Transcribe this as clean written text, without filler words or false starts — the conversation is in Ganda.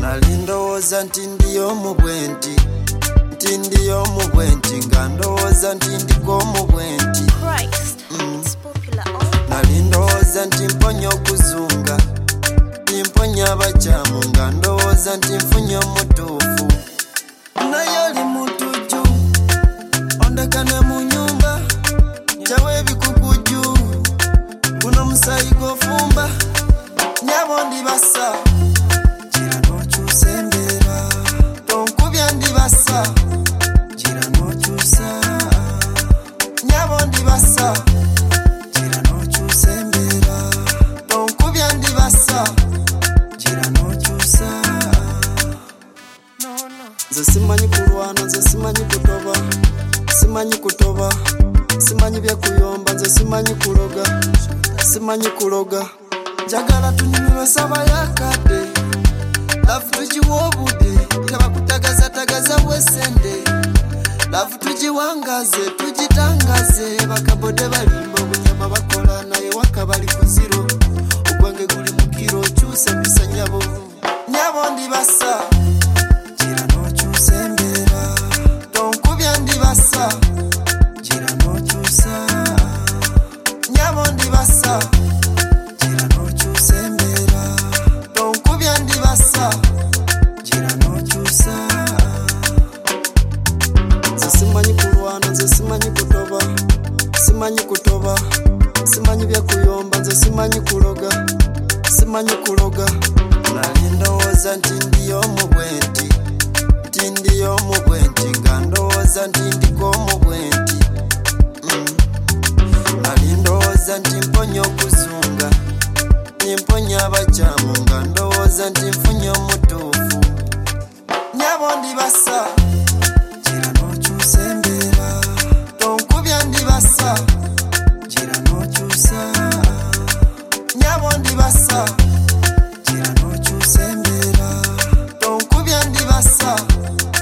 Nalindowooza nti ndiyo mu bwenti, nti ndiyo mu bwenti, nga ndowooza nti ndiko mu bwenti. Nalindowooza nti mponya okuzunga, mponya abakyamu, nga ndowooza nti nfunye omutuufu. Naye oli mutuju, ondeka ne mu nyumba, jawa ebikukuju, guno musayi gw'ofumba, nyabo ndibasa, gira n'okyusa embeera, tonkubya ndibasa, gira n'okyusa, nyabo ndibasa, gira n'okyusa embeera, tonkubya ndibasa, gira n'okyusa. Nze simanyi kulwana, nze simanyi kutoba, simanyi kutoba, simanyi byakuyomba, nze simanyi kuloga, simanyi kuloga. Njagala tunyumirwe saba yakadde, lafu tugiwa obudde, laba kutagazatagaza wesende, lafu tugiwangaze, tugitangaze, bakabode balimba obunyama bakola, naye waka bali ku ziro, ogwange guli mu kiro, kyusa mpisa nyabo, nyabo ndibasa, gira n'okyusa embeera, tonkubya ndibasa, gira n'okyusa, nyabo ndibasa, gira n'okyusa embeera, tonkubya ndibasa, gira n'okyusa. Nze simanyi kulwana, nze simanyi kutoba, simanyi kutoba, simanyi byakuyomba, nze simanyi kuloga, simanyi kuloga. Nalindowooza nti ndiyo mu bwenti, nti ndiyo mu bwenti, nga ndowooza nti ndiko mu bwenti. Nalindowooza nti mponya okuzunga, mponya abakyamu, nga ndowooza nti nfunye omutuufu. Nyabo ndibasa, gira n'okyusa embeera, tonkubya ndibasa, gira n'okyusa, nyabo ndibasa, gira n'okyusa embeera, tonkubya ndibasa,